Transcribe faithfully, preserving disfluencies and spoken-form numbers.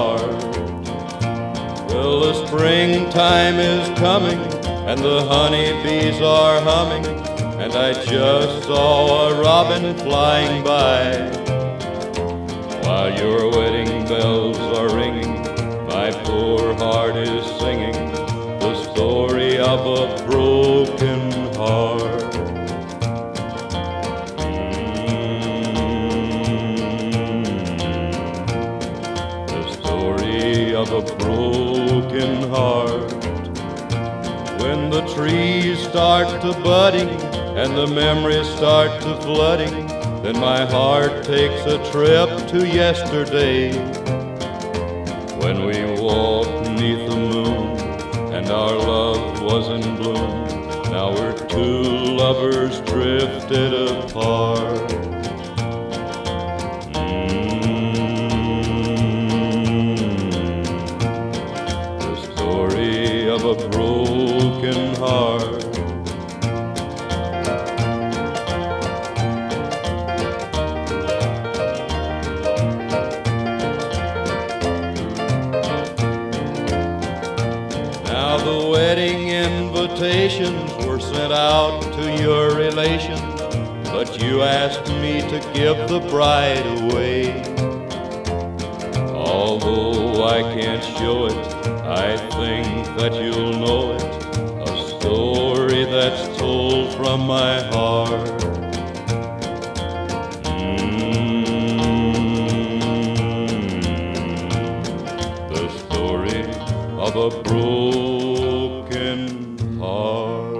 heart. Well, the springtime is coming and the honeybees are humming, and I just saw a robin flying by. While your wedding bells are ringing, my poor heart is singing the story of a broken heart. Of a broken heart. When the trees start to budding and the memories start to flooding, then my heart takes a trip to yesterday, when we walked beneath the moon and our love was in bloom. Now we're two lovers drifted apart. Of a broken heart. Now the wedding invitations were sent out to your relations, but you asked me to give the bride away. Although I can't show it, I think that you'll know it, a story that's told from my heart. Mm, the story of a broken heart.